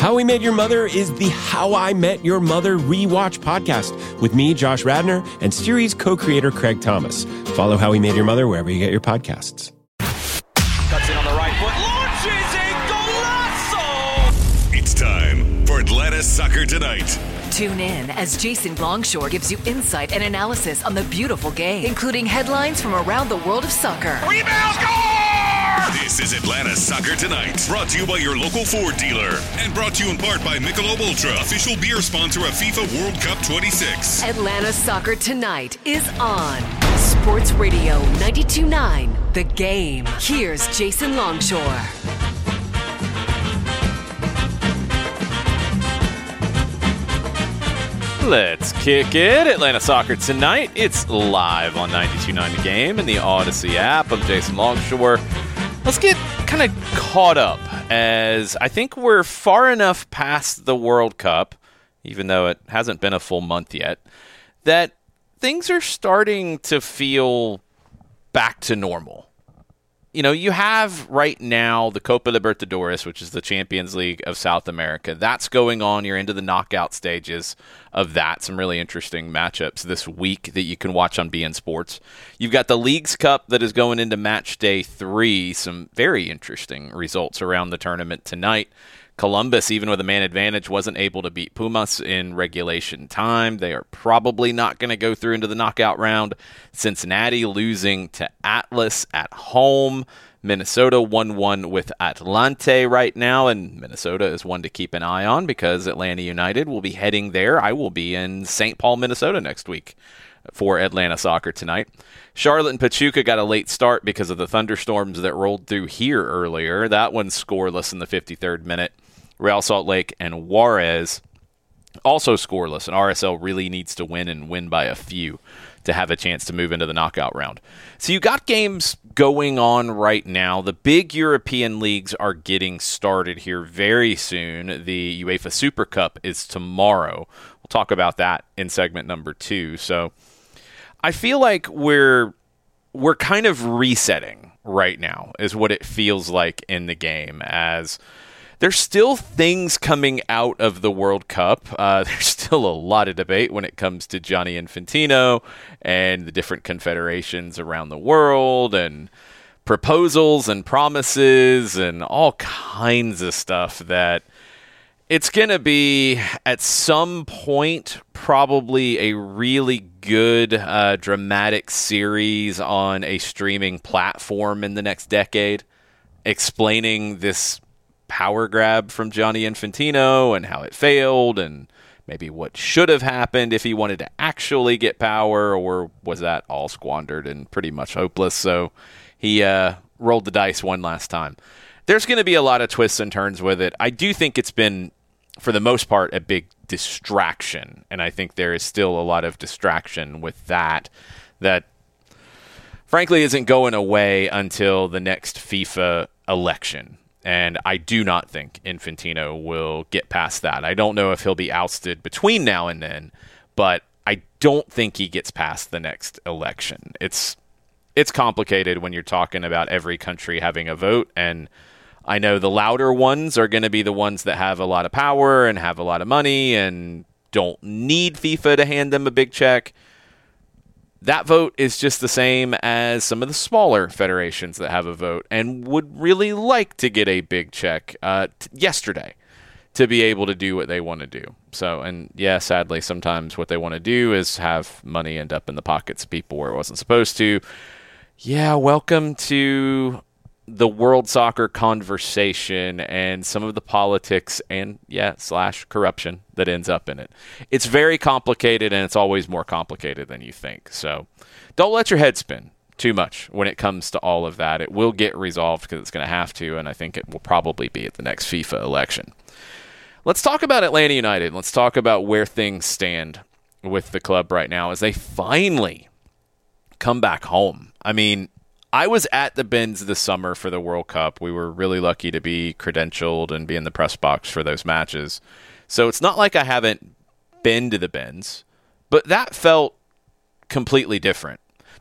How We Met Your Mother is the How I Met Your Mother rewatch podcast with me, Josh Radnor, and series co-creator Craig Thomas. Follow How We Met Your Mother wherever you get your podcasts. Cuts in on the right foot, launches a golazo! It's time for Atlanta Soccer Tonight. Tune in as Jason Longshore gives you insight and analysis on the beautiful game, including headlines from around the world of soccer. Rebound, score! This is Atlanta Soccer Tonight, brought to you by your local Ford dealer, and brought to you in part by Michelob Ultra, official beer sponsor of FIFA World Cup 26. Atlanta Soccer Tonight is on Sports Radio 92.9 The Game. Here's Jason Longshore. Let's kick it. Atlanta Soccer Tonight. It's live on 92.9 The Game and the Odyssey app. I'm Jason Longshore. Let's get kind of caught up, as I think we're far enough past the World Cup, even though it hasn't been a full month yet, that things are starting to feel back to normal. You know, you have right now the Copa Libertadores, which is the Champions League of South America. That's going on. You're into the knockout stages of that. Some really interesting matchups this week that you can watch on beIN Sports. You've got the Leagues Cup that is going into match day 3. Some very interesting results around the tournament tonight. Columbus, even with a man advantage, wasn't able to beat Pumas in regulation time. They are probably not going to go through into the knockout round. Cincinnati losing to Atlas at home. Minnesota 1-1 with Atlante right now, and Minnesota is one to keep an eye on because Atlanta United will be heading there. I will be in St. Paul, Minnesota next week for Atlanta Soccer Tonight. Charlotte and Pachuca got a late start because of the thunderstorms that rolled through here earlier. That one's scoreless in the 53rd minute. Real Salt Lake and Juarez also scoreless, and RSL really needs to win and win by a few to have a chance to move into the knockout round. So you got games going on right now. The big European leagues are getting started here very soon. The UEFA Super Cup is tomorrow. We'll talk about that in segment number 2. So I feel like we're kind of resetting right now is what it feels like in the game, as there's still things coming out of the World Cup. There's still a lot of debate when it comes to Gianni Infantino and the different confederations around the world, and proposals and promises and all kinds of stuff that it's going to be, at some point, probably a really good dramatic series on a streaming platform in the next decade, explaining this power grab from Gianni Infantino and how it failed, and maybe what should have happened if he wanted to actually get power, or was that all squandered and pretty much hopeless, so he rolled the dice one last time. There's going to be a lot of twists and turns with it. I do think it's been, for the most part, a big distraction, and I think there is still a lot of distraction with that frankly isn't going away until the next FIFA election. And I do not think Infantino will get past that. I don't know if he'll be ousted between now and then, but I don't think he gets past the next election. It's complicated when you're talking about every country having a vote, and I know the louder ones are going to be the ones that have a lot of power and have a lot of money and don't need FIFA to hand them a big check. That vote is just the same as some of the smaller federations that have a vote and would really like to get a big check yesterday to be able to do what they want to do. So, and yeah, sadly, sometimes what they want to do is have money end up in the pockets of people where it wasn't supposed to. Yeah, welcome to the world soccer conversation and some of the politics and, / corruption that ends up in it. It's very complicated, and it's always more complicated than you think. So don't let your head spin too much when it comes to all of that. It will get resolved because it's going to have to, and I think it will probably be at the next FIFA election. Let's talk about Atlanta United. Let's talk about where things stand with the club right now as they finally come back home. I mean, I was at the Bins this summer for the World Cup. We were really lucky to be credentialed and be in the press box for those matches. So it's not like I haven't been to the Bins, but that felt completely different.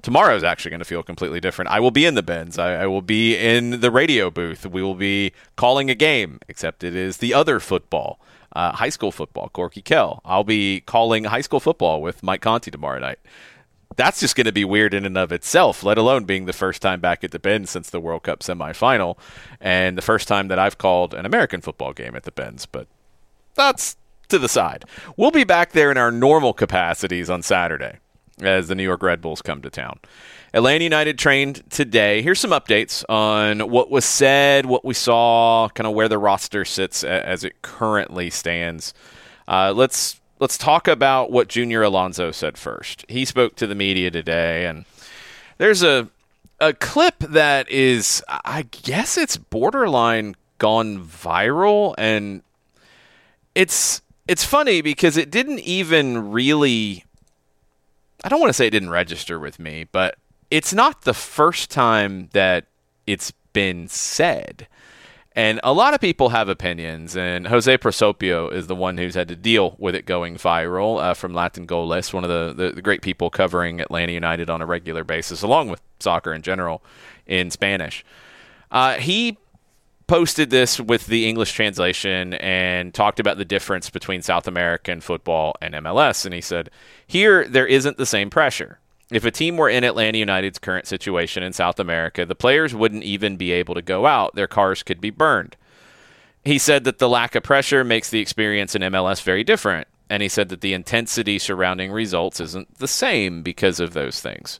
Tomorrow is actually going to feel completely different. I will be in the Benz. I will be in the radio booth. We will be calling a game, except it is the other football, high school football, Corky Kell. I'll be calling high school football with Mike Conti tomorrow night. That's just going to be weird in and of itself, let alone being the first time back at the Benz since the World Cup semifinal and the first time that I've called an American football game at the Benz. But that's to the side. We'll be back there in our normal capacities on Saturday as the New York Red Bulls come to town. Atlanta United trained today. Here's some updates on what was said, what we saw, kind of where the roster sits as it currently stands. Let's talk about what Junior Alonso said first. He spoke to the media today, and there's a clip that is, I guess it's borderline gone viral, and it's funny because it didn't even really, I don't want to say it didn't register with me, but it's not the first time that it's been said. And a lot of people have opinions, and Jose Prosopio is the one who's had to deal with it going viral from Latin Goles, one of the great people covering Atlanta United on a regular basis, along with soccer in general in Spanish. He posted this with the English translation and talked about the difference between South American football and MLS. And he said, here, there isn't the same pressure. If a team were in Atlanta United's current situation in South America, the players wouldn't even be able to go out. Their cars could be burned. He said that the lack of pressure makes the experience in MLS very different. And he said that the intensity surrounding results isn't the same because of those things.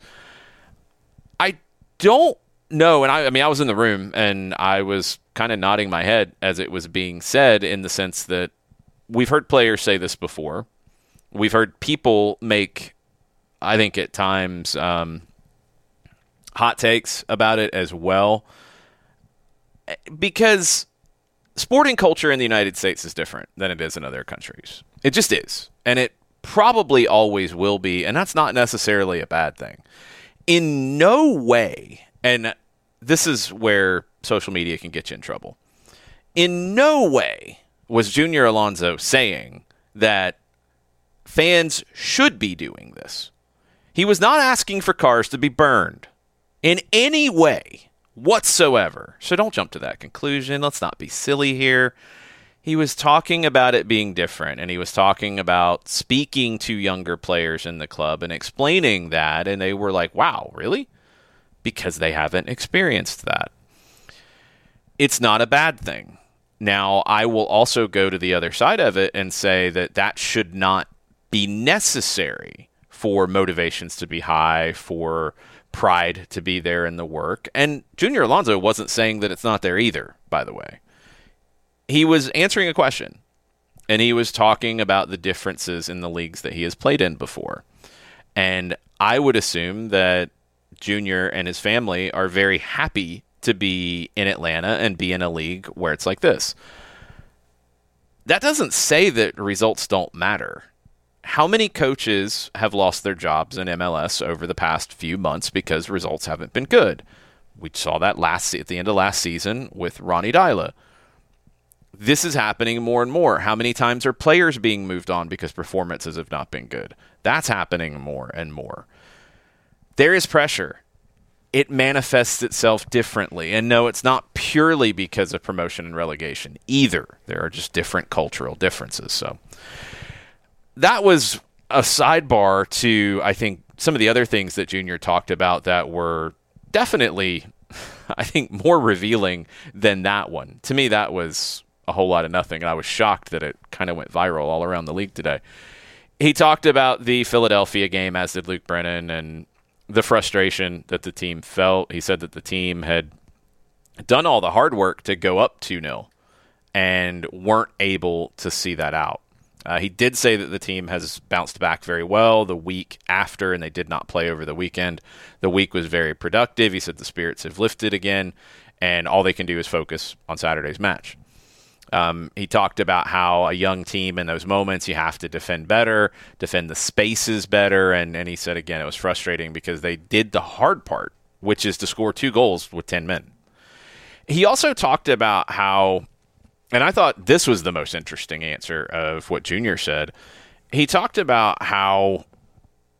I don't know. And I mean, I was in the room and I was kind of nodding my head as it was being said, in the sense that we've heard players say this before. We've heard people make, I think at times, hot takes about it as well. Because sporting culture in the United States is different than it is in other countries. It just is. And it probably always will be. And that's not necessarily a bad thing. In no way, and this is where social media can get you in trouble, in no way was Junior Alonso saying that fans should be doing this. He was not asking for cars to be burned in any way whatsoever. So don't jump to that conclusion. Let's not be silly here. He was talking about it being different, and he was talking about speaking to younger players in the club and explaining that, and they were like, wow, really? Because they haven't experienced that. It's not a bad thing. Now, I will also go to the other side of it and say that that should not be necessary for motivations to be high, for pride to be there in the work. And Junior Alonso wasn't saying that it's not there either, by the way. He was answering a question, and he was talking about the differences in the leagues that he has played in before. And I would assume that Junior and his family are very happy to be in Atlanta and be in a league where it's like this. That doesn't say that results don't matter. How many coaches have lost their jobs in MLS over the past few months because results haven't been good? We saw that at the end of last season with Ronny Deila. This is happening more and more. How many times are players being moved on because performances have not been good? That's happening more and more. There is pressure. It manifests itself differently. And no, it's not purely because of promotion and relegation either. There are just different cultural differences. So that was a sidebar to, I think, some of the other things that Junior talked about that were definitely, I think, more revealing than that one. To me, that was a whole lot of nothing, and I was shocked that it kind of went viral all around the league today. He talked about the Philadelphia game, as did Luke Brennan, and the frustration that the team felt. He said that the team had done all the hard work to go up 2-0 and weren't able to see that out. He did say that the team has bounced back very well the week after, and they did not play over the weekend. The week was very productive. He said the spirits have lifted again, and all they can do is focus on Saturday's match. He talked about how a young team in those moments, you have to defend better, defend the spaces better, and he said, again, it was frustrating because they did the hard part, which is to score 2 goals with 10 men. He also talked about how, and I thought this was the most interesting answer of what Junior said, he talked about how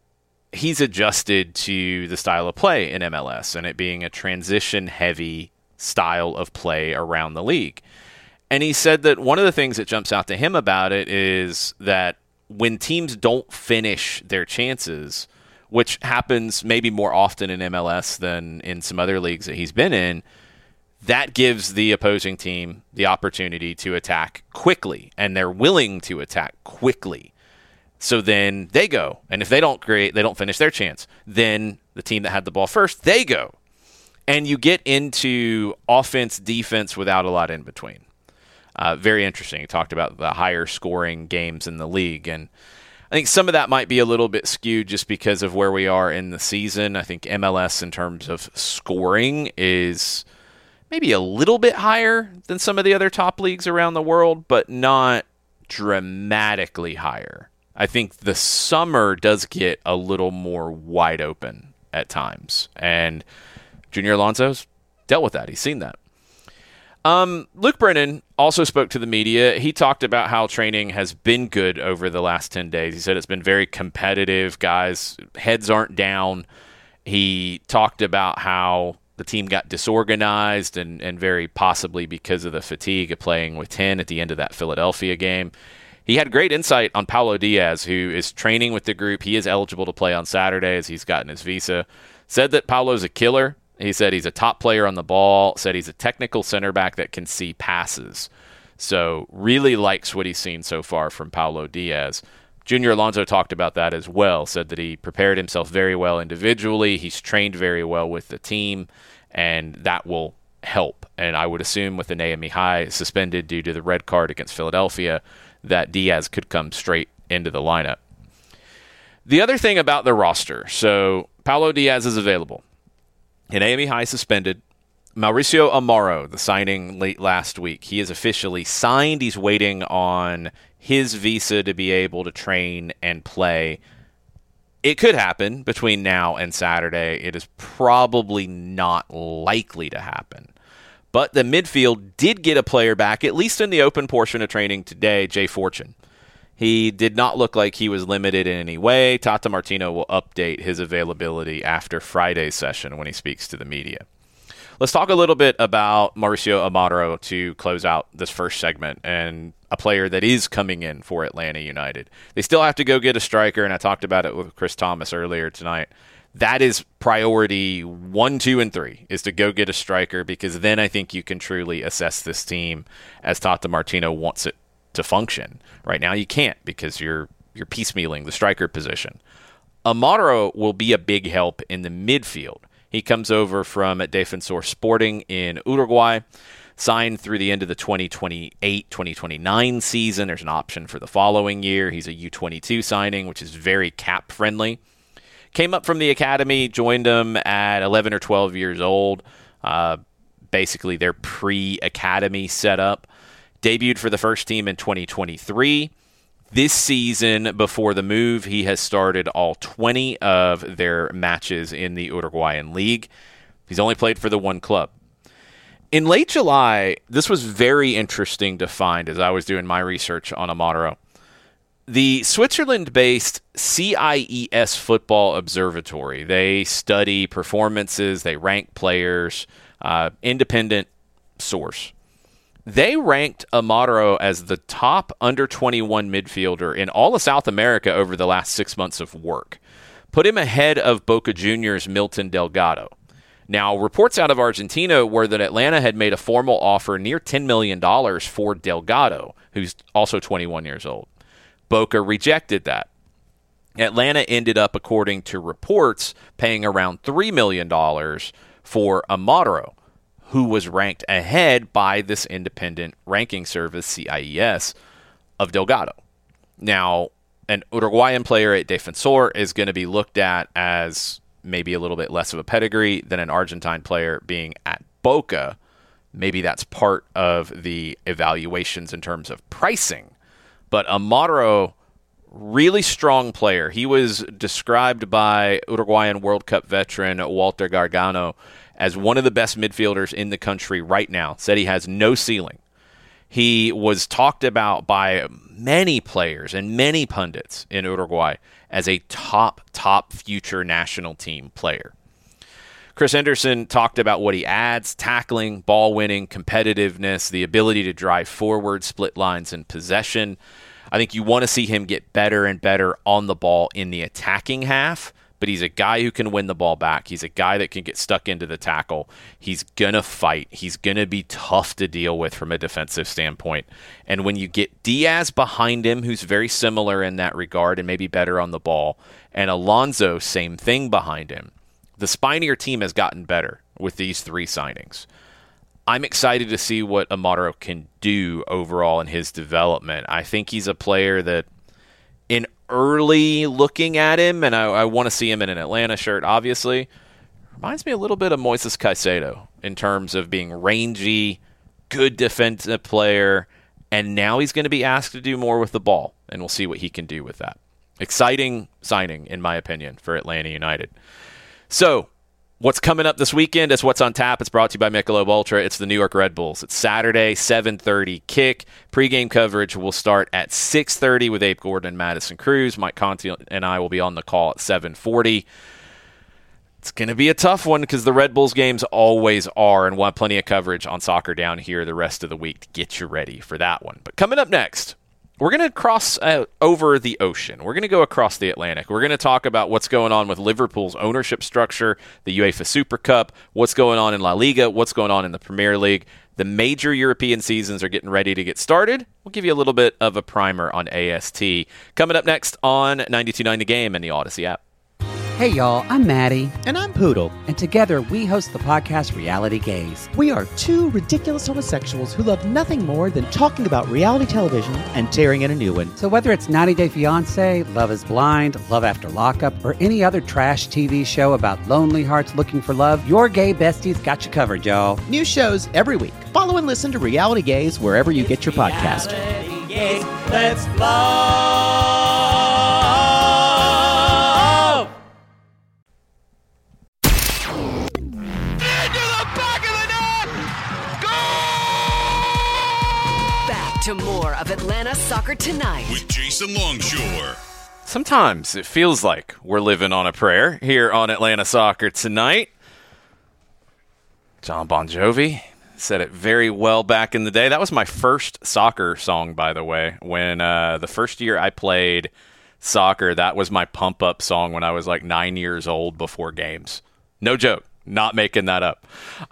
he's adjusted to the style of play in MLS and it being a transition-heavy style of play around the league. And he said that one of the things that jumps out to him about it is that when teams don't finish their chances, which happens maybe more often in MLS than in some other leagues that he's been in, that gives the opposing team the opportunity to attack quickly, and they're willing to attack quickly. So then they go, and if they don't finish their chance, then the team that had the ball first, they go. And you get into offense, defense without a lot in between. Very interesting. He talked about the higher scoring games in the league, and I think some of that might be a little bit skewed just because of where we are in the season. I think MLS in terms of scoring is maybe a little bit higher than some of the other top leagues around the world, but not dramatically higher. I think the summer does get a little more wide open at times, and Junior Alonso's dealt with that. He's seen that. Luke Brennan also spoke to the media. He talked about how training has been good over the last 10 days. He said it's been very competitive. Guys, heads aren't down. He talked about how the team got disorganized and very possibly because of the fatigue of playing with 10 at the end of that Philadelphia game. He had great insight on Paulo Diaz, who is training with the group. He is eligible to play on Saturday as he's gotten his visa. Said that Paulo's a killer. He said he's a top player on the ball, said he's a technical center back that can see passes. So really likes what he's seen so far from Paulo Diaz. Junior Alonso talked about that as well, said that he prepared himself very well individually. He's trained very well with the team, and that will help. And I would assume with Anaia Mihai suspended due to the red card against Philadelphia, that Diaz could come straight into the lineup. The other thing about the roster, so Paulo Diaz is available. Anaia Mihai suspended. Mauricio Amaro, the signing late last week, he is officially signed. He's waiting on his visa to be able to train and play. It could happen between now and Saturday. It is probably not likely to happen. But the midfield did get a player back, at least in the open portion of training today, Jay Fortune. He did not look like he was limited in any way. Tata Martino will update his availability after Friday's session when he speaks to the media. Let's talk a little bit about Mauricio Amaro to close out this first segment, and a player that is coming in for Atlanta United. They still have to go get a striker, and I talked about it with Chris Thomas earlier tonight. That is priority 1, 2, and 3, is to go get a striker, because then I think you can truly assess this team as Tata Martino wants it to function. Right now you can't, because you're piecemealing the striker position. Amaro will be a big help in the midfield. He comes over from Defensor Sporting in Uruguay, signed through the end of the 2028-2029 season. There's an option for the following year. He's a U22 signing, which is very cap-friendly. Came up from the academy, joined them at 11 or 12 years old. Basically, their pre-academy setup. Debuted for the first team in 2023. This season, before the move, he has started all 20 of their matches in the Uruguayan League. He's only played for the one club. In late July, this was very interesting to find as I was doing my research on Amaro. The Switzerland-based CIES Football Observatory, they study performances, they rank players, independent source. They ranked Amaro as the top under-21 midfielder in all of South America over the last 6 months of work. Put him ahead of Boca Juniors' Milton Delgado. Now, reports out of Argentina were that Atlanta had made a formal offer near $10 million for Delgado, who's also 21 years old. Boca rejected that. Atlanta ended up, according to reports, paying around $3 million for Amaro, who was ranked ahead by this independent ranking service, CIES, of Delgado. Now, an Uruguayan player at Defensor is going to be looked at as maybe a little bit less of a pedigree than an Argentine player being at Boca. Maybe that's part of the evaluations in terms of pricing. But Amaro, really strong player. He was described by Uruguayan World Cup veteran Walter Gargano as one of the best midfielders in the country right now. Said he has no ceiling. He was talked about by many players and many pundits in Uruguay as a top future national team player. Chris Henderson talked about what he adds: tackling, ball winning, competitiveness, the ability to drive forward, split lines, and possession. I think you want to see him get better and better on the ball in the attacking half, but he's a guy who can win the ball back. He's a guy that can get stuck into the tackle. He's going to fight. He's going to be tough to deal with from a defensive standpoint. And when you get Diaz behind him, who's very similar in that regard and maybe better on the ball, and Alonso, same thing behind him, the spine of your team has gotten better with these three signings. I'm excited to see what Amaro can do overall in his development. I think he's a player that, in early looking at him, and I want to see him in an Atlanta shirt, obviously, reminds me a little bit of Moises Caicedo in terms of being rangy, good defensive player, and now he's going to be asked to do more with the ball, and we'll see what he can do with that. Exciting signing, in my opinion, for Atlanta United. So, what's coming up this weekend is What's on Tap. It's brought to you by Michelob Ultra. It's the New York Red Bulls. It's Saturday, 7:30 kick. Pre-game coverage will start at 6:30 with Abe Gordon and Madison Cruz. Mike Conti and I will be on the call at 7:40. It's going to be a tough one because the Red Bulls games always are, and we'll have plenty of coverage on Soccer Down here the rest of the week to get you ready for that one. But coming up next, we're going to cross over the ocean. We're going to go across the Atlantic. We're going to talk about what's going on with Liverpool's ownership structure, the UEFA Super Cup, what's going on in La Liga, what's going on in the Premier League. The major European seasons are getting ready to get started. We'll give you a little bit of a primer on AST. Coming up next on 92.9 The Game and the Odyssey app. Hey y'all, I'm Maddie. And I'm Poodle. And together we host the podcast Reality Gaze. We are two ridiculous homosexuals who love nothing more than talking about reality television and tearing in a new one. So whether it's 90 Day Fiancé, Love is Blind, Love After Lockup, or any other trash TV show about lonely hearts looking for love, your gay besties got you covered, y'all. New shows every week. Follow and listen to Reality Gaze wherever you get your podcast. Reality Gaze, let's love. To more of Atlanta Soccer Tonight with Jason Longshore. Sometimes it feels like we're living on a prayer here on Atlanta Soccer Tonight. John Bon Jovi said it very well back in the day. That was my first soccer song, by the way. When the first year I played soccer, that was my pump-up song when I was like 9 years old before games. No joke. Not making that up.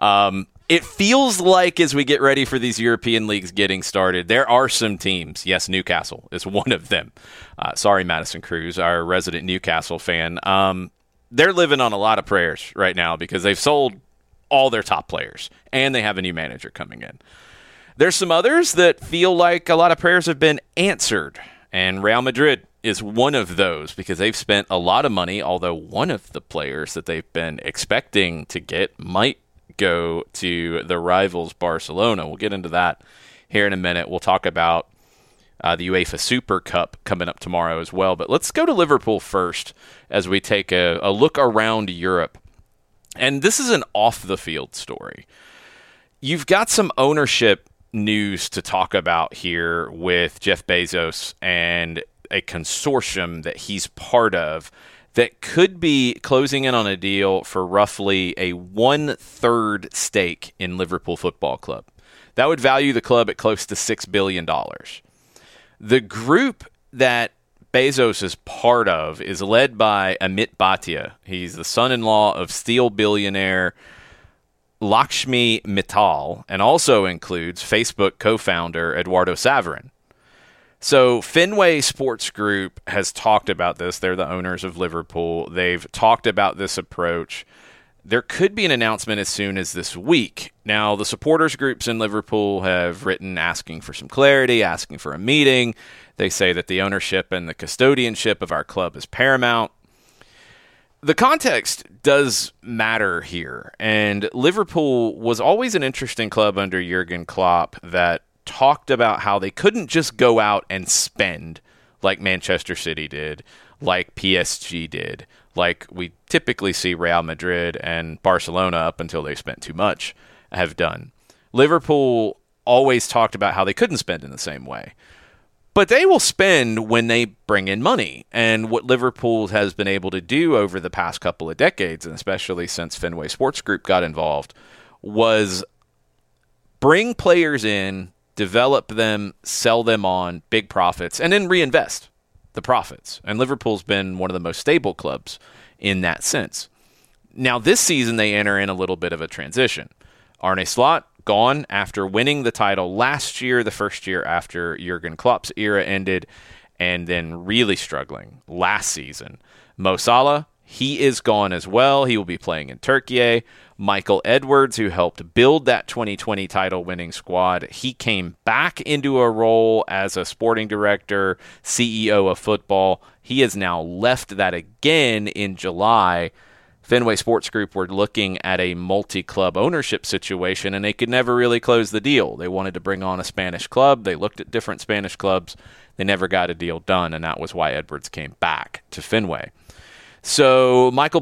It feels like as we get ready for these European leagues getting started, there are some teams. Yes, Newcastle is one of them. Sorry, Madison Cruz, our resident Newcastle fan. They're living on a lot of prayers right now because they've sold all their top players and they have a new manager coming in. There's some others that feel like a lot of prayers have been answered, and Real Madrid is one of those because they've spent a lot of money, although one of the players that they've been expecting to get might go to the rivals Barcelona. We'll get into that here in a minute. We'll talk about the UEFA Super Cup coming up tomorrow as well. But let's go to Liverpool first as we take a look around Europe. And this is an off-the-field story. You've got some ownership news to talk about here with Jeff Bezos and a consortium that he's part of that could be closing in on a deal for roughly a 1/3 stake in Liverpool Football Club. That would value the club at close to $6 billion. The group that Bezos is part of is led by Amit Bhatia. He's the son-in-law of steel billionaire Lakshmi Mittal and also includes Facebook co-founder Eduardo Saverin. So Fenway Sports Group has talked about this. They're the owners of Liverpool. They've talked about this approach. There could be an announcement as soon as this week. Now, the supporters groups in Liverpool have written asking for some clarity, asking for a meeting. They say that the ownership and the custodianship of our club is paramount. The context does matter here, and Liverpool was always an interesting club under Jurgen Klopp that talked about how they couldn't just go out and spend like Manchester City did, like PSG did, like we typically see Real Madrid and Barcelona up until they spent too much have done. Liverpool always talked about how they couldn't spend in the same way. But they will spend when they bring in money. And what Liverpool has been able to do over the past couple of decades, and especially since Fenway Sports Group got involved, was bring players in, develop them, sell them on big profits, and then reinvest the profits. And Liverpool's been one of the most stable clubs in that sense. Now, this season, they enter in a little bit of a transition. Arne Slot gone after winning the title last year, the first year after Jurgen Klopp's era ended, and then really struggling last season. Mo Salah, he is gone as well. He will be playing in Turkey. Michael Edwards, who helped build that 2020 title-winning squad, he came back into a role as a sporting director, CEO of football. He has now left that again in July. Fenway Sports Group were looking at a multi-club ownership situation, and they could never really close the deal. They wanted to bring on a Spanish club. They looked at different Spanish clubs. They never got a deal done, and that was why Edwards came back to Fenway. So Jeff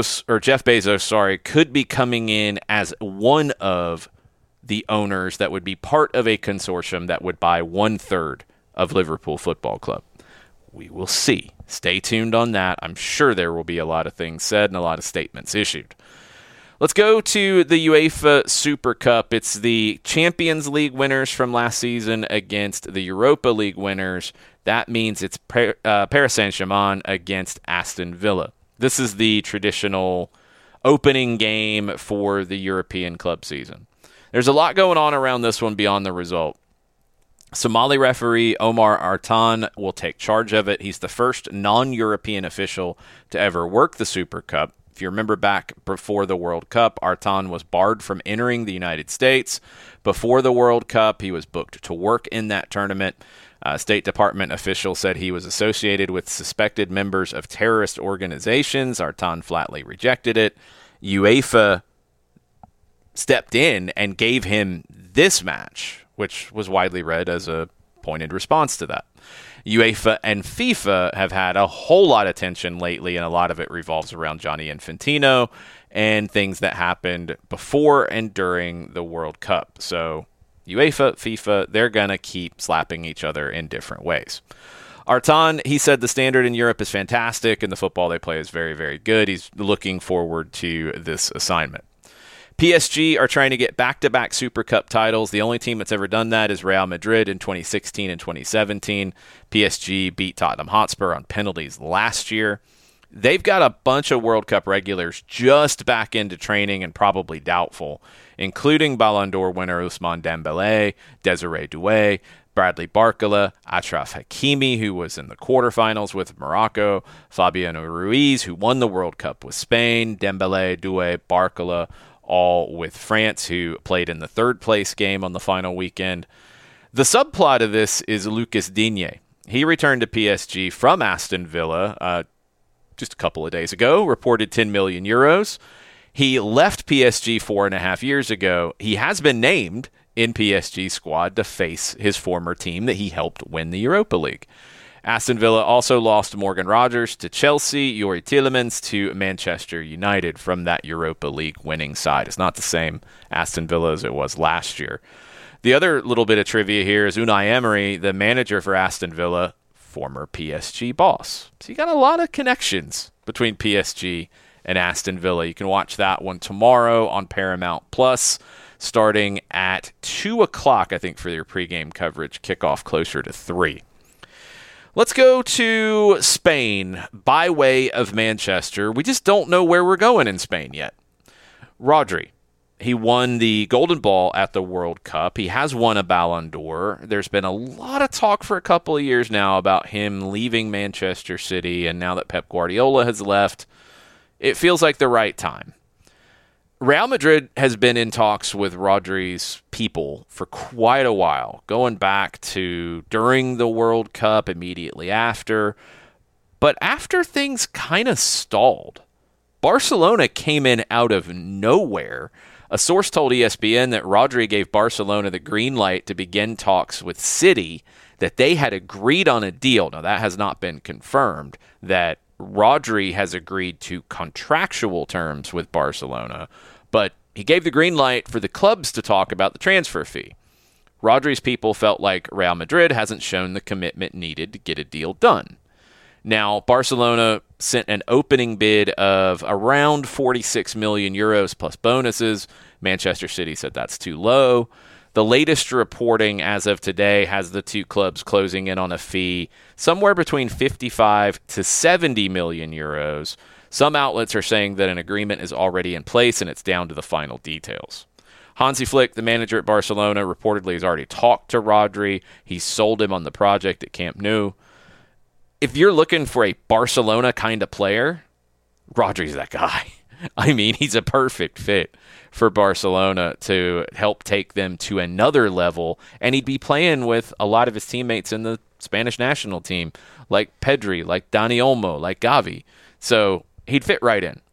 Bezos, could be coming in as one of the owners that would be part of a consortium that would buy 1/3 of Liverpool Football Club. We will see. Stay tuned on that. I'm sure there will be a lot of things said and a lot of statements issued. Let's go to the UEFA Super Cup. It's the Champions League winners from last season against the Europa League winners. That means it's Paris Saint-Germain against Aston Villa. This is the traditional opening game for the European club season. There's a lot going on around this one beyond the result. Somali referee Omar Artan will take charge of it. He's the first non-European official to ever work the Super Cup. If you remember back before the World Cup, Artan was barred from entering the United States. Before the World Cup, he was booked to work in that tournament. State Department official said he was associated with suspected members of terrorist organizations. Artan flatly rejected it. UEFA stepped in and gave him this match, which was widely read as a pointed response to that. UEFA and FIFA have had a whole lot of tension lately, and a lot of it revolves around Gianni Infantino and things that happened before and during the World Cup. So UEFA, FIFA, they're going to keep slapping each other in different ways. Artan, he said the standard in Europe is fantastic and the football they play is very, very good. He's looking forward to this assignment. PSG are trying to get back-to-back Super Cup titles. The only team that's ever done that is Real Madrid in 2016 and 2017. PSG beat Tottenham Hotspur on penalties last year. They've got a bunch of World Cup regulars just back into training and probably doubtful, including Ballon d'Or winner Ousmane Dembélé, Desiree Doué, Bradley Barcola, Achraf Hakimi, who was in the quarterfinals with Morocco, Fabiano Ruiz, who won the World Cup with Spain, Dembélé, Doué, Barcola, all with France, who played in the third-place game on the final weekend. The subplot of this is Lucas Digne. He returned to PSG from Aston Villa just a couple of days ago, reported 10 million euros. He left PSG 4.5 years ago. He has been named in PSG squad to face his former team that he helped win the Europa League. Aston Villa also lost Morgan Rogers to Chelsea, Youri Tielemans to Manchester United from that Europa League winning side. It's not the same Aston Villa as it was last year. The other little bit of trivia here is Unai Emery, the manager for Aston Villa, former PSG boss. So you got a lot of connections between PSG and Aston Villa. You can watch that one tomorrow on Paramount Plus, starting at 2 o'clock, I think, for their pregame coverage. Kickoff closer to 3. Let's go to Spain by way of Manchester. We just don't know where we're going in Spain yet. Rodri, he won the Golden Ball at the World Cup. He has won a Ballon d'Or. There's been a lot of talk for a couple of years now about him leaving Manchester City, and now that Pep Guardiola has left, it feels like the right time. Real Madrid has been in talks with Rodri's people for quite a while, going back to during the World Cup, immediately after. But after things kind of stalled, Barcelona came in out of nowhere. A source told ESPN that Rodri gave Barcelona the green light to begin talks with City, that they had agreed on a deal. Now, that has not been confirmed, that Rodri has agreed to contractual terms with Barcelona, but he gave the green light for the clubs to talk about the transfer fee. Rodri's people felt like Real Madrid hasn't shown the commitment needed to get a deal done. Now, Barcelona sent an opening bid of around 46 million euros plus bonuses. Manchester City said that's too low. The latest reporting as of today has the two clubs closing in on a fee somewhere between 55 to 70 million euros. Some outlets are saying that an agreement is already in place and it's down to the final details. Hansi Flick, the manager at Barcelona, reportedly has already talked to Rodri. He sold him on the project at Camp Nou. If you're looking for a Barcelona kind of player, Rodri's that guy. I mean, he's a perfect fit for Barcelona to help take them to another level, and he'd be playing with a lot of his teammates in the Spanish national team, like Pedri, like Dani Olmo, like Gavi. So he'd fit right in.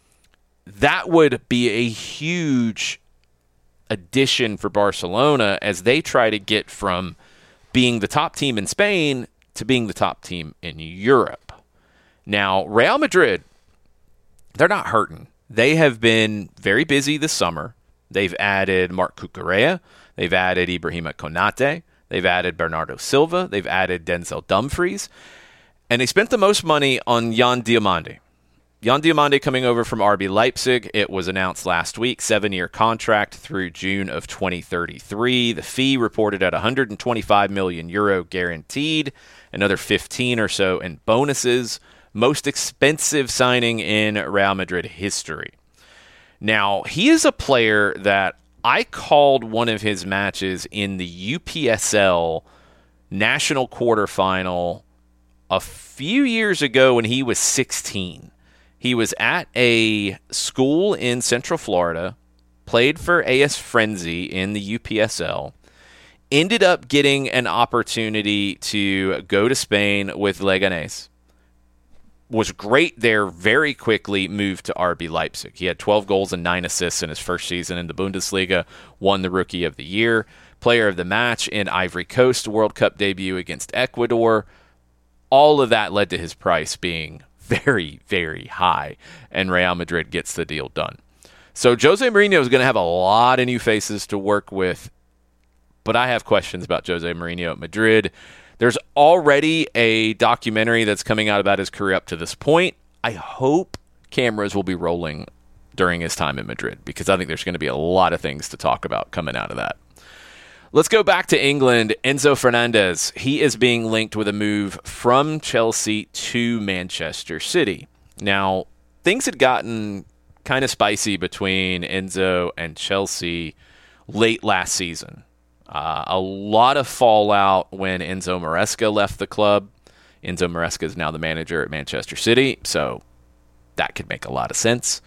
That would be a huge addition for Barcelona as they try to get from being the top team in Spain to being the top team in Europe. Now, Real Madrid, they're not hurting. They have been very busy this summer. They've added Marc Cucurella. They've added Ibrahima Konate. They've added Bernardo Silva. They've added Denzel Dumfries. And they spent the most money on Jan Diomande. Jan Diomande coming over from RB Leipzig. It was announced last week, 7-year contract through June of 2033. The fee reported at 125 million euro guaranteed, another 15 or so in bonuses. Most expensive signing in Real Madrid history. Now, he is a player that I called one of his matches in the UPSL national quarterfinal a few years ago when he was 16. He was at a school in Central Florida, played for AS Frenzy in the UPSL, ended up getting an opportunity to go to Spain with Leganés. Was great there very quickly, moved to RB Leipzig. He had 12 goals and 9 assists in his first season in the Bundesliga, won the Rookie of the Year, Player of the Match in Ivory Coast World Cup debut against Ecuador. All of that led to his price being very, very high, and Real Madrid gets the deal done. So Jose Mourinho is going to have a lot of new faces to work with, but I have questions about Jose Mourinho at Madrid. There's already a documentary that's coming out about his career up to this point. I hope cameras will be rolling during his time in Madrid, because I think there's going to be a lot of things to talk about coming out of that. Let's go back to England. Enzo Fernandez, he is being linked with a move from Chelsea to Manchester City. Now, things had gotten kind of spicy between Enzo and Chelsea late last season. A lot of fallout when Enzo Maresca left the club. Enzo Maresca is now the manager at Manchester City, so that could make a lot of sense.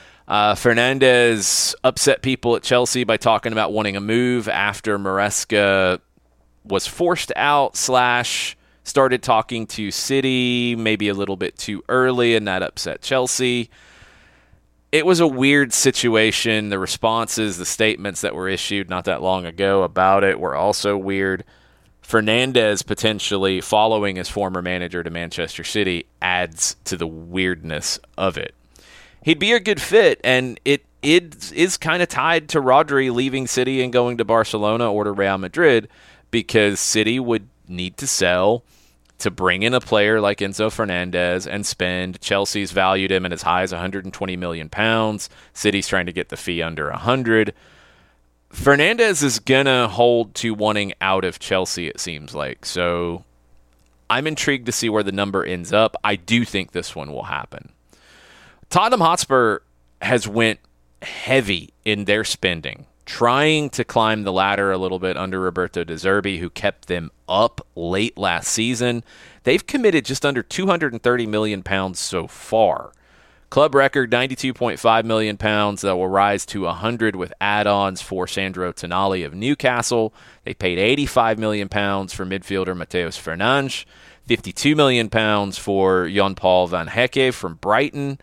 Fernandez upset people at Chelsea by talking about wanting a move after Maresca was forced out / started talking to City maybe a little bit too early, and that upset Chelsea. It was a weird situation. The responses, the statements that were issued not that long ago about it were also weird. Fernandez potentially following his former manager to Manchester City adds to the weirdness of it. He'd be a good fit, and it is kind of tied to Rodri leaving City and going to Barcelona or to Real Madrid, because City would need to sell to bring in a player like Enzo Fernandez and spend. Chelsea's valued him at as high as £120 million. City's trying to get the fee under 100. Fernandez is going to hold to wanting out of Chelsea, it seems like. So I'm intrigued to see where the number ends up. I do think this one will happen. Tottenham Hotspur has went heavy in their spending, trying to climb the ladder a little bit under Roberto De Zerbi, who kept them up late last season. They've committed just under £230 million so far. Club record, £92.5 million. That will rise to 100 with add-ons for Sandro Tonali of Newcastle. They paid £85 million for midfielder Mateus Fernandes, £52 million for Jan-Paul van Hecke from Brighton.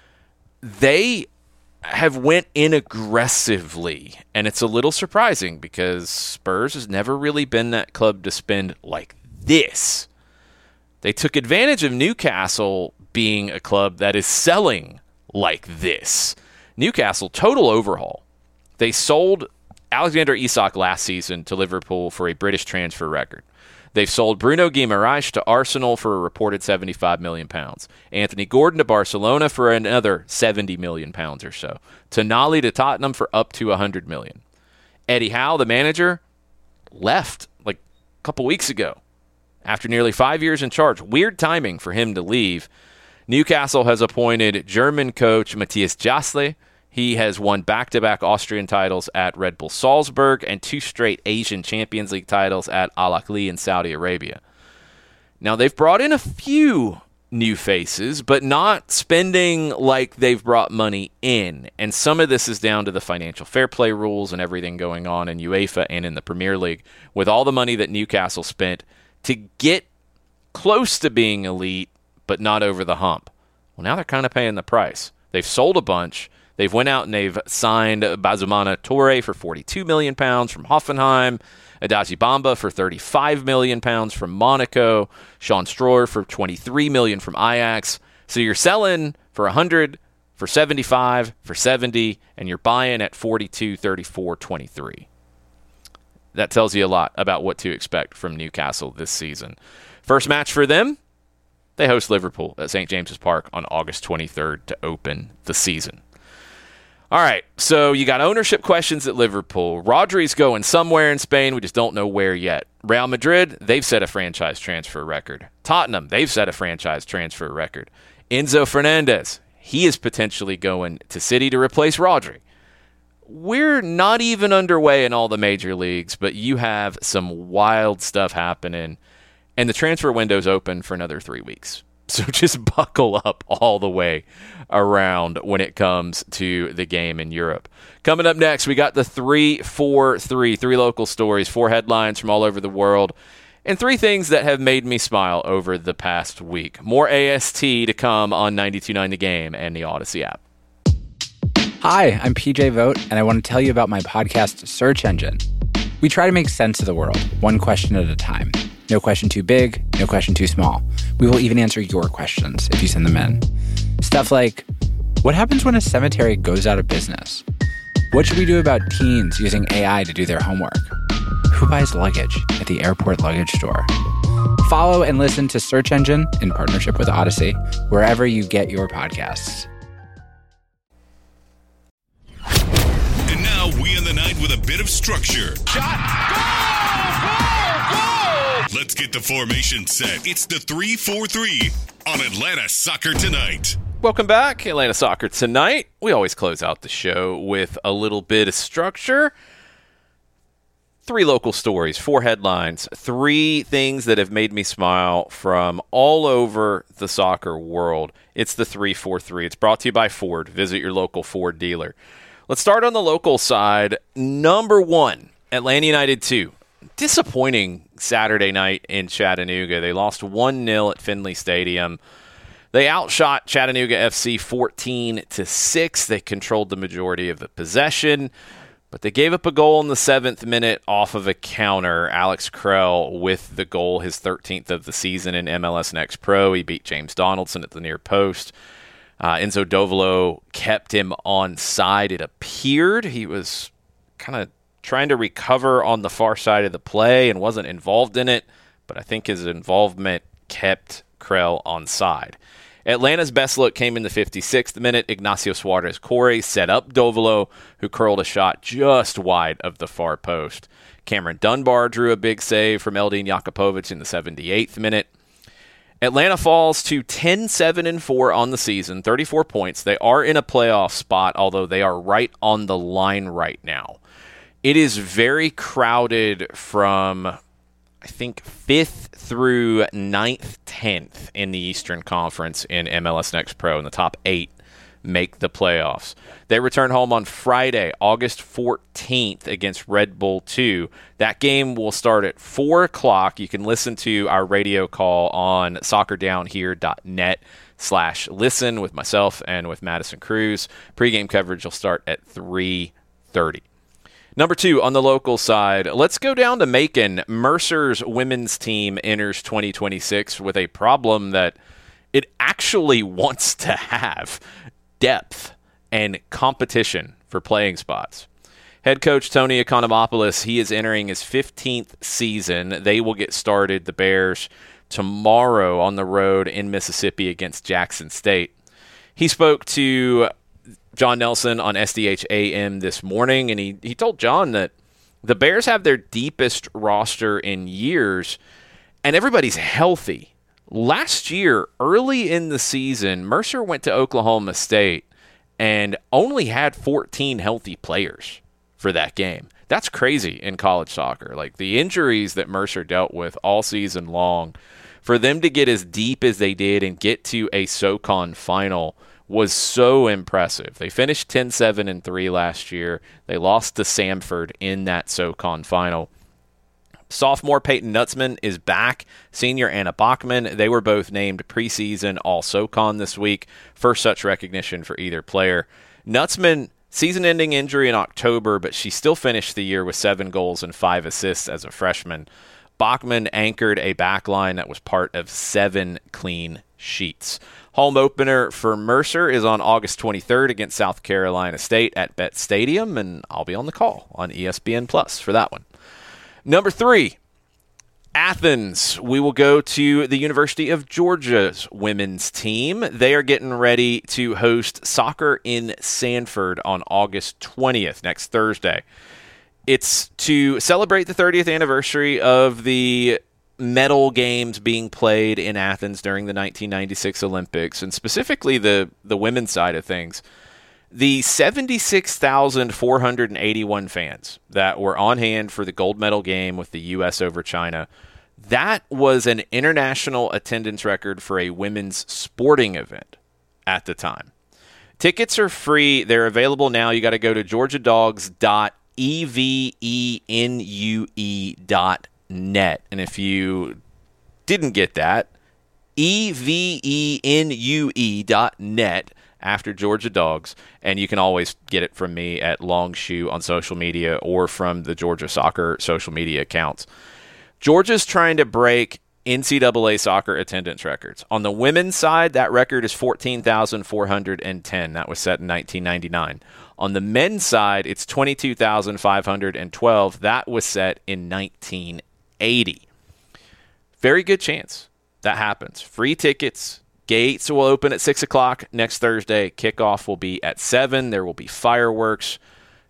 They have went in aggressively, and it's a little surprising because Spurs has never really been that club to spend like this. They took advantage of Newcastle being a club that is selling like this. Newcastle, total overhaul. They sold Alexander Isak last season to Liverpool for a British transfer record. They've sold Bruno Guimaraes to Arsenal for a reported £75 million. Anthony Gordon to Barcelona for another £70 million or so. Tonali to Tottenham for up to £100 million. Eddie Howe, the manager, left like a couple weeks ago after nearly 5 years in charge. Weird timing for him to leave. Newcastle has appointed German coach Matthias Jasle. He has won back-to-back Austrian titles at Red Bull Salzburg and 2 straight Asian Champions League titles at Al Ahly in Saudi Arabia. Now, they've brought in a few new faces, but not spending like they've brought money in. And some of this is down to the financial fair play rules and everything going on in UEFA and in the Premier League with all the money that Newcastle spent to get close to being elite, but not over the hump. Well, now they're kind of paying the price. They've sold a bunch. They've went out and they've signed Bazumana Toure for £42 million from Hoffenheim, Adaji Bamba for £35 million from Monaco, Sean Stroer for $23 million from Ajax. So you're selling for 100, for 75, for 70, and you're buying at 42, 34, 23. That tells you a lot about what to expect from Newcastle this season. First match for them, they host Liverpool at St. James's Park on August 23rd to open the season. All right, so you got ownership questions at Liverpool. Rodri's going somewhere in Spain. We just don't know where yet. Real Madrid, they've set a franchise transfer record. Tottenham, they've set a franchise transfer record. Enzo Fernandez, he is potentially going to City to replace Rodri. We're not even underway in all the major leagues, but you have some wild stuff happening, and the transfer window's open for another 3 weeks. So just buckle up all the way around when it comes to the game in Europe. Coming up next, we got the 3-4-3, 3 local stories, 4 headlines from all over the world, and 3 things that have made me smile over the past week. More AST to come on 92.9 The Game and the Odyssey app. Hi, I'm PJ Vogt, and I want to tell you about my podcast, Search Engine. We try to make sense of the world, one question at a time. No question too big, no question too small. We will even answer your questions if you send them in. Stuff like, what happens when a cemetery goes out of business? What should we do about teens using AI to do their homework? Who buys luggage at the airport luggage store? Follow and listen to Search Engine in partnership with Odyssey, wherever you get your podcasts. And now we end the night with a bit of structure. Shot. Goal! Let's get the formation set. It's the 3-4-3 on Atlanta Soccer Tonight. Welcome back, Atlanta Soccer Tonight. We always close out the show with a little bit of structure. 3 local stories, 4 headlines, 3 things that have made me smile from all over the soccer world. It's the 3-4-3. It's brought to you by Ford. Visit your local Ford dealer. Let's start on the local side. Number 1, Atlanta United 2. Disappointing Saturday night in Chattanooga. They lost 1-0 at Finley Stadium. They outshot Chattanooga FC 14-6. They controlled the majority of the possession, but they gave up a goal in the 7th minute off of a counter. Alex Krell with the goal, his 13th of the season in MLS Next Pro. He beat James Donaldson at the near post. Enzo Dovolo kept him onside. It appeared he was kind of trying to recover on the far side of the play and wasn't involved in it, but I think his involvement kept Krell onside. Atlanta's best look came in the 56th minute. Ignacio Suarez-Corre set up Dovolo, who curled a shot just wide of the far post. Cameron Dunbar drew a big save from Eldin Jakupovic in the 78th minute. Atlanta falls to 10-7-4 on the season, 34 points. They are in a playoff spot, although they are right on the line right now. It is very crowded from, I think, 5th through 9th, 10th in the Eastern Conference in MLS Next Pro, and the top 8 make the playoffs. They return home on Friday, August 14th against Red Bull 2. That game will start at 4 o'clock. You can listen to our radio call on soccerdownhere.net/listen with myself and with Madison Cruz. Pre-game coverage will start at 3:30. Number 2, on the local side, let's go down to Macon. Mercer's women's team enters 2026 with a problem that it actually wants to have: depth and competition for playing spots. Head coach Tony Economopoulos, he is entering his 15th season. They will get started, the Bears, tomorrow on the road in Mississippi against Jackson State. He spoke to John Nelson on SDH AM this morning, and he told John that the Bears have their deepest roster in years, and everybody's healthy. Last year, early in the season, Mercer went to Oklahoma State and only had 14 healthy players for that game. That's crazy in college soccer. Like, the injuries that Mercer dealt with all season long, for them to get as deep as they did and get to a SoCon final was so impressive. They finished 10-7-3 last year. They lost to Samford in that SoCon final. Sophomore Peyton Nutzman is back. Senior Anna Bachman. They were both named preseason All-SoCon this week. First such recognition for either player. Nutzman, season-ending injury in October, but she still finished the year with 7 goals and 5 assists as a freshman. Bachman anchored a backline that was part of 7 clean sheets. Home opener for Mercer is on August 23rd against South Carolina State at Bet Stadium, and I'll be on the call on ESPN Plus for that one. Number 3, Athens. We will go to the University of Georgia's women's team. They are getting ready to host Soccer in Sanford on August 20th, next Thursday. It's to celebrate the 30th anniversary of the medal games being played in Athens during the 1996 Olympics, and specifically the women's side of things. The 76,481 fans that were on hand for the gold medal game with the U.S. over China, that was an international attendance record for a women's sporting event at the time. Tickets are free. They're available now. You got to go to georgiadogs.evenue.net. And if you didn't get that, evenue.net after Georgia Dogs, and you can always get it from me at Longshoe on social media or from the Georgia Soccer social media accounts. Georgia's trying to break NCAA soccer attendance records. On the women's side, that record is 14,410. That was set in 1999. On the men's side, it's 22,512. That was set in 1980. Very good chance that happens. Free tickets. Gates will open at 6 o'clock next Thursday. Kickoff will be at 7. There will be fireworks.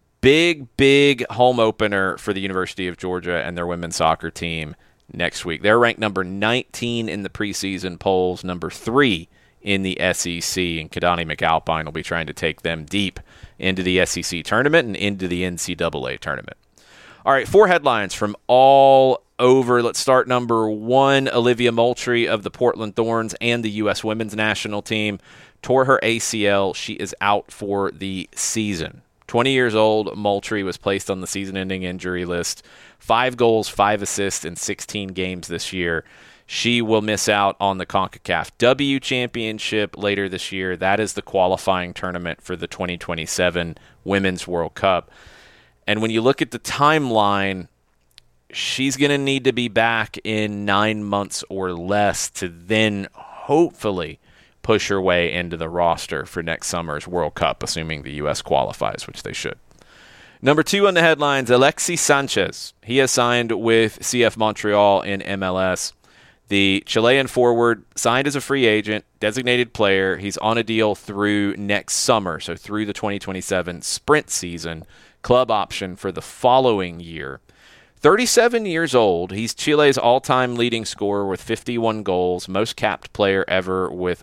Big home opener for the University of Georgia and their women's soccer team next week. They're ranked number 19 in the preseason polls, number 3 in the SEC, and Kadani McAlpine will be trying to take them deep into the SEC tournament and into the NCAA tournament. All right, 4 headlines from all over. Let's start number 1. Olivia Moultrie of the Portland Thorns and the U.S. women's national team tore her ACL. She is out for the season. 20 years old, Moultrie was placed on the season-ending injury list. 5 goals, 5 assists in 16 games this year. She will miss out on the CONCACAF W Championship later this year. That is the qualifying tournament for the 2027 Women's World Cup. And when you look at the timeline, she's going to need to be back in 9 months or less to then hopefully push her way into the roster for next summer's World Cup, assuming the U.S. qualifies, which they should. Number 2 on the headlines, Alexis Sanchez. He has signed with CF Montreal in MLS. The Chilean forward signed as a free agent, designated player. He's on a deal through next summer, so through the 2027 sprint season, club option for the following year. 37 years old, he's Chile's all-time leading scorer with 51 goals, most capped player ever with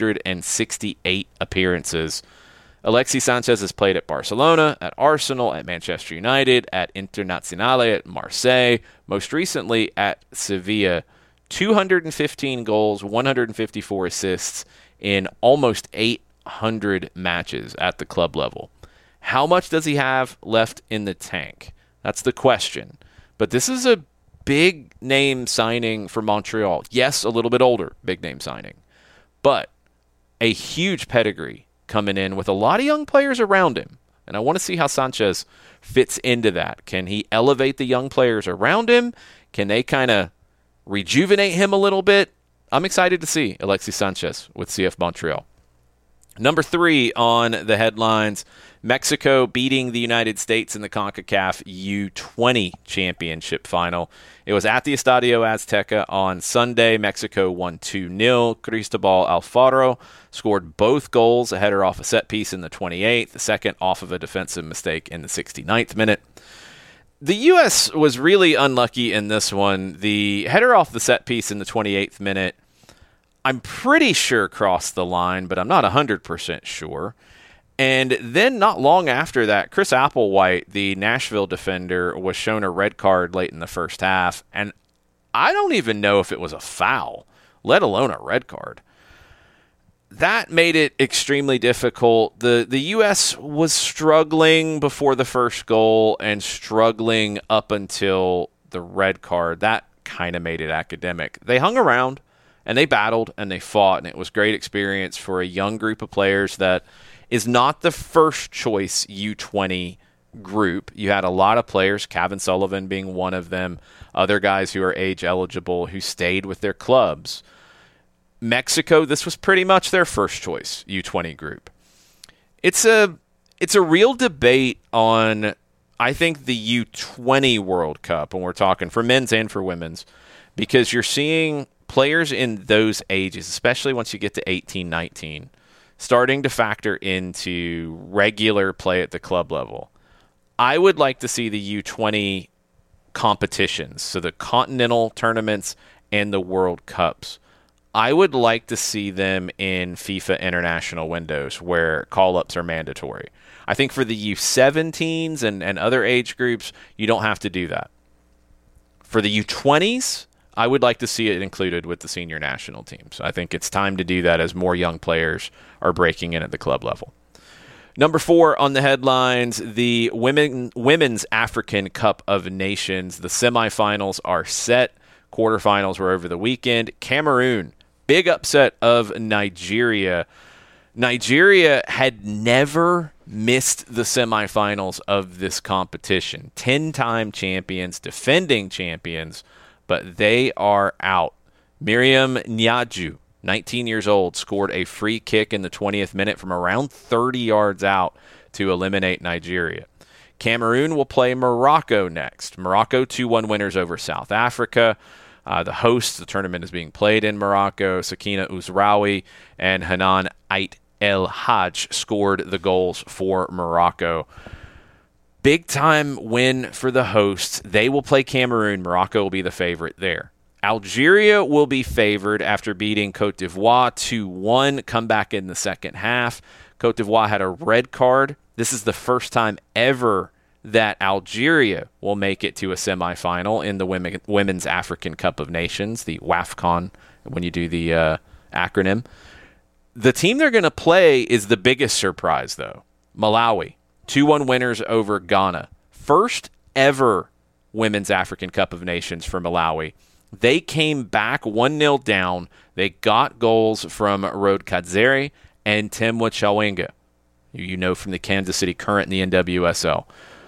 168 appearances. Alexis Sanchez has played at Barcelona, at Arsenal, at Manchester United, at Internazionale, at Marseille, most recently at Sevilla. 215 goals, 154 assists in almost 800 matches at the club level. How much does he have left in the tank? That's the question. But this is a big-name signing for Montreal. Yes, a little bit older, big-name signing. But a huge pedigree coming in with a lot of young players around him. And I want to see how Sanchez fits into that. Can he elevate the young players around him? Can they kind of rejuvenate him a little bit? I'm excited to see Alexis Sanchez with CF Montreal. Number 3 on the headlines, Mexico beating the United States in the CONCACAF U20 Championship final. It was at the Estadio Azteca on Sunday. Mexico won 2-0. Cristobal Alfaro scored both goals, a header off a set piece in the 28th, the second off of a defensive mistake in the 69th minute. The U.S. was really unlucky in this one. The header off the set piece in the 28th minute, I'm pretty sure crossed the line, but I'm not 100% sure. And then not long after that, Chris Applewhite, the Nashville defender, was shown a red card late in the first half. And I don't even know if it was a foul, let alone a red card. That made it extremely difficult. The U.S. was struggling before the first goal and struggling up until the red card. That kind of made it academic. They hung around, and they battled, and they fought, and it was a great experience for a young group of players that is not the first choice U20 group. You had a lot of players, Kevin Sullivan being one of them, other guys who are age eligible who stayed with their clubs. Mexico, this was pretty much their first choice U20 group. It's a real debate on, I think, the U20 World Cup, when we're talking for men's and for women's, because you're seeing players in those ages, especially once you get to 18, 19, starting to factor into regular play at the club level. I would like to see the U20 competitions, so the continental tournaments and the World Cups. I would like to see them in FIFA international windows where call-ups are mandatory. I think for the U17s and other age groups, you don't have to do that. For the U20s, I would like to see it included with the senior national teams. I think it's time to do that as more young players are breaking in at the club level. Number 4 on the headlines, the Women's African Cup of Nations. The semifinals are set. Quarterfinals were over the weekend. Cameroon, big upset of Nigeria. Nigeria had never missed the semifinals of this competition. 10-time champions, defending champions, but they are out. Miriam Nyaju, 19 years old, scored a free kick in the 20th minute from around 30 yards out to eliminate Nigeria. Cameroon will play Morocco next. Morocco 2-1 winners over South Africa. The host, the tournament is being played in Morocco. Sakina Ouzraoui and Hanan Ait El Hajj scored the goals for Morocco. Big time win for the hosts. They will play Cameroon. Morocco will be the favorite there. Algeria will be favored after beating Cote d'Ivoire 2-1, come back in the second half. Cote d'Ivoire had a red card. This is the first time ever that Algeria will make it to a semifinal in the Women's African Cup of Nations, the WAFCON, when you do the acronym. The team they're going to play is the biggest surprise, though. Malawi, 2-1 winners over Ghana. First ever Women's African Cup of Nations for Malawi. They came back 1-0 down. They got goals from Rode Kadzeri and Temwa Chawinga, who you know from the Kansas City Current in the NWSL.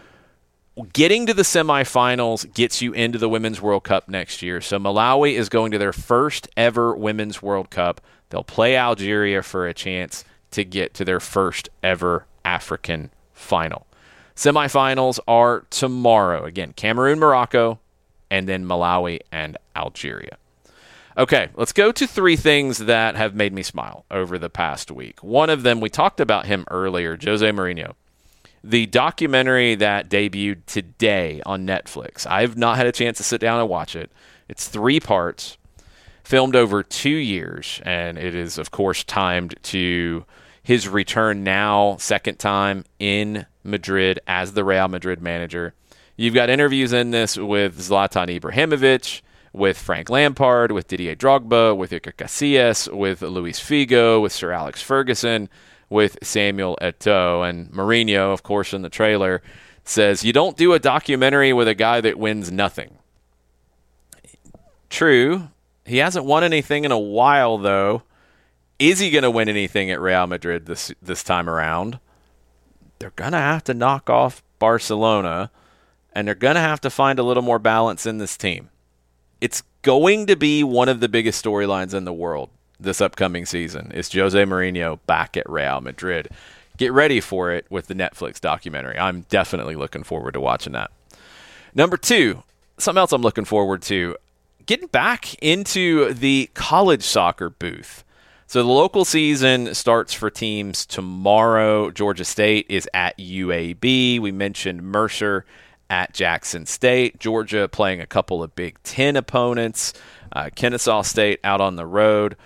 Getting to the semifinals gets you into the Women's World Cup next year. So Malawi is going to their first ever Women's World Cup. They'll play Algeria for a chance to get to their first ever African final. Semifinals are tomorrow. Again, Cameroon, Morocco, and then Malawi and Algeria. Okay, let's go to 3 things that have made me smile over the past week. One of them, we talked about him earlier, Jose Mourinho. The documentary that debuted today on Netflix. I've not had a chance to sit down and watch it. It's 3 parts, filmed over 2 years, and it is, of course, timed to his return now, second time in Madrid as the Real Madrid manager. You've got interviews in this with Zlatan Ibrahimovic, with Frank Lampard, with Didier Drogba, with Iker Casillas, with Luis Figo, with Sir Alex Ferguson, with Samuel Eto'o. And Mourinho, of course, in the trailer, says, you don't do a documentary with a guy that wins nothing. True. He hasn't won anything in a while, though. Is he going to win anything at Real Madrid this time around? They're going to have to knock off Barcelona, and they're going to have to find a little more balance in this team. It's going to be one of the biggest storylines in the world this upcoming season is Jose Mourinho back at Real Madrid. Get ready for it with the Netflix documentary. I'm definitely looking forward to watching that. Number 2, something else I'm looking forward to, getting back into the college soccer booth. So the local season starts for teams tomorrow. Georgia State is at UAB. We mentioned Mercer at Jackson State. Georgia playing a couple of Big Ten opponents. Kennesaw State out on the road.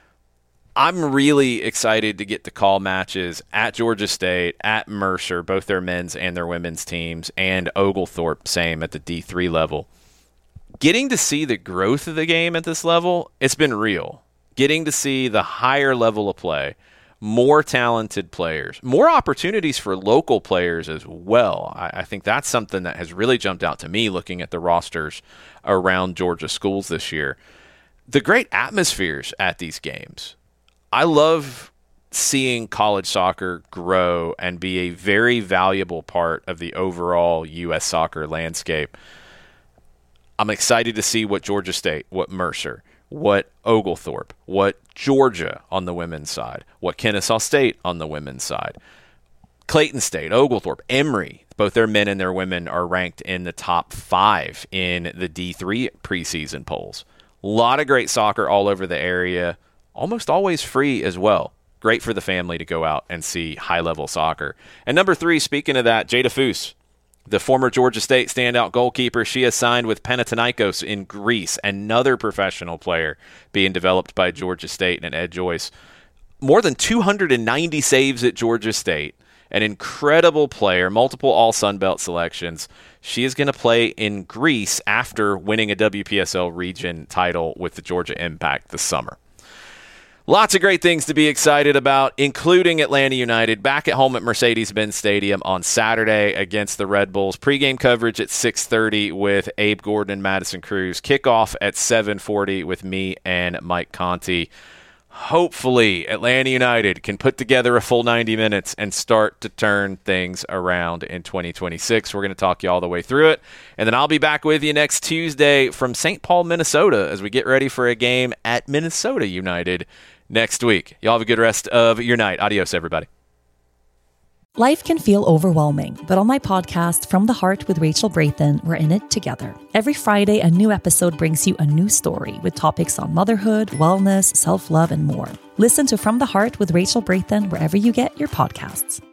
I'm really excited to get to call matches at Georgia State, at Mercer, both their men's and their women's teams, and Oglethorpe, same at the D3 level. Getting to see the growth of the game at this level, it's been real. Getting to see the higher level of play, more talented players, more opportunities for local players as well. I think that's something that has really jumped out to me looking at the rosters around Georgia schools this year. The great atmospheres at these games. I love seeing college soccer grow and be a very valuable part of the overall U.S. soccer landscape. I'm excited to see what Georgia State, what Mercer, what Oglethorpe, what Georgia on the women's side, what Kennesaw State on the women's side, Clayton State, Oglethorpe, Emory, both their men and their women are ranked in the top 5 in the D3 preseason polls. A lot of great soccer all over the area. Almost always free as well. Great for the family to go out and see high-level soccer. And number 3, speaking of that, Jada Foose, the former Georgia State standout goalkeeper, she has signed with Panathinaikos in Greece, another professional player being developed by Georgia State and Ed Joyce. More than 290 saves at Georgia State, an incredible player, multiple All-Sun Belt selections. She is going to play in Greece after winning a WPSL region title with the Georgia Impact this summer. Lots of great things to be excited about, including Atlanta United back at home at Mercedes-Benz Stadium on Saturday against the Red Bulls. Pre-game coverage at 6:30 with Abe Gordon and Madison Cruz. Kickoff at 7:40 with me and Mike Conti. Hopefully, Atlanta United can put together a full 90 minutes and start to turn things around in 2026. We're going to talk you all the way through it. And then I'll be back with you next Tuesday from St. Paul, Minnesota, as we get ready for a game at Minnesota United next week. Y'all have a good rest of your night. Adios, everybody. Life can feel overwhelming, but on my podcast, From the Heart with Rachel Brathen, we're in it together. Every Friday, a new episode brings you a new story with topics on motherhood, wellness, self-love, and more. Listen to From the Heart with Rachel Brathen wherever you get your podcasts.